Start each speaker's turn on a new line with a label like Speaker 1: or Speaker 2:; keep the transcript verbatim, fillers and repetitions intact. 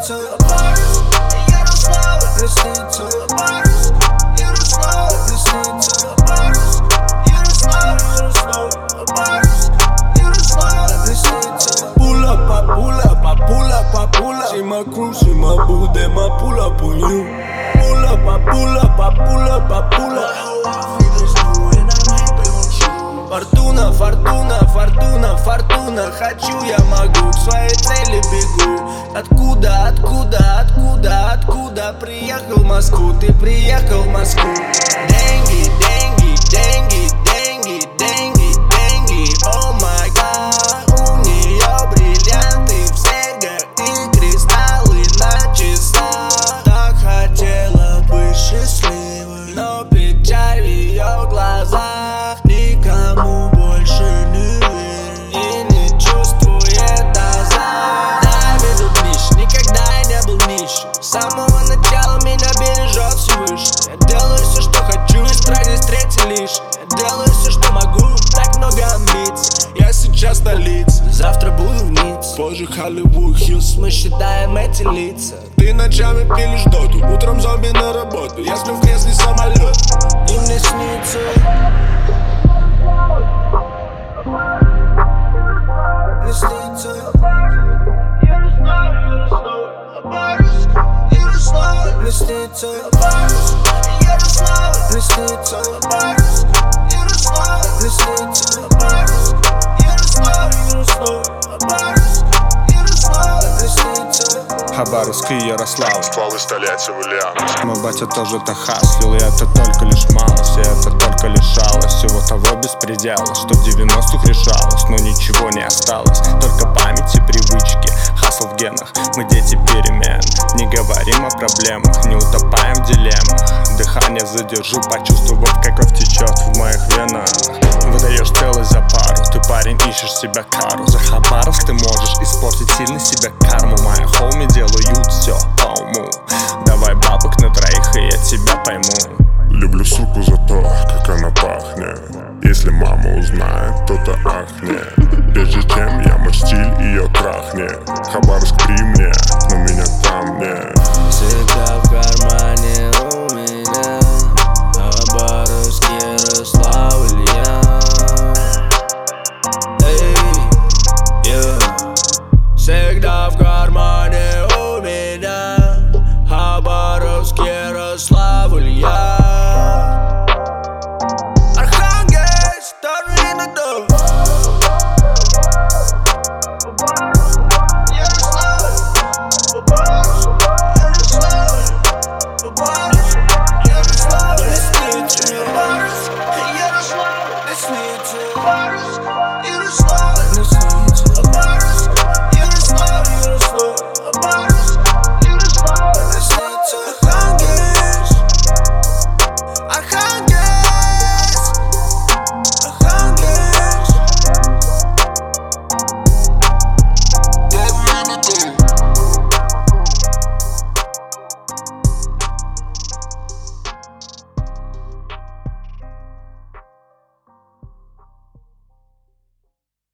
Speaker 1: Лисица, Ярослав, Лисица, Ярослав, Лисица, Ярослав, Ярослав, Ярослав, Лисица. Pull up, I pull up, I pull up, I pull up. She my crew, she my boo, then I pull up on you. Pull up, I pull up, I pull up, I pull up. Фортуна, фортуна, фортуна, фортуна. Хочу, я могу, к своей цели бегу. Откуда, откуда, откуда, откуда? Приехал в Москву, ты приехал в Москву. Деньги, деньги, деньги, деньги, деньги, деньги. О май гад, у нее бриллианты в серьгах и кристаллы на часах. Так хотела быть счастливой, но печаль в ее глазах. Никому больше не верит и не чувствует азарт. Да, я ведут нищий, никогда я не был нищим. С самого начала меня бережет Всевышний. Я делаю все, что хочу, и страх здесь третий лишь. Я делаю все, что могу, так много амбиций. Я сейчас в столице, завтра буду в Ницце. Позже Hollywood Hills, мы считаем эти лица. Ты ночами пилишь доту, утром зомби на работу. Я сплю в кресле самолет, и мне снится. Лисица, Ярослав, Ярослав, Ярослав, Лисица, Ярослав, Лисица, Ярослав, Лисица, Ярослав, Ярослав, Лисица.
Speaker 2: Хабаровск и Ярослав,
Speaker 3: Стволы столетия в Ульяновске.
Speaker 2: мой батя тоже так хаслил, и это только лишь малость, и это только лишалось всего того беспредела, что в девяностых решалось, но ничего не осталось, только память и привычки, хасл в генах, мы дети перемен. Не говорим о проблемах, не утопаем в дилеммах. Дыхание задержу, почувствовав, как кровь течет в моих венах. Выдаешь целость за пару, ты парень ищешь себя кару. За Хабаровск ты можешь испортить сильно себе карму. Мои хоуми делают все по уму. Давай бабок на троих, и я тебя пойму.
Speaker 3: Люблю суку за то, как она пахнет. Если мама узнает, то-то ахнет. Прежде чем я мой стиль ее трахнет. Хабаровск при мне, но меня там нет.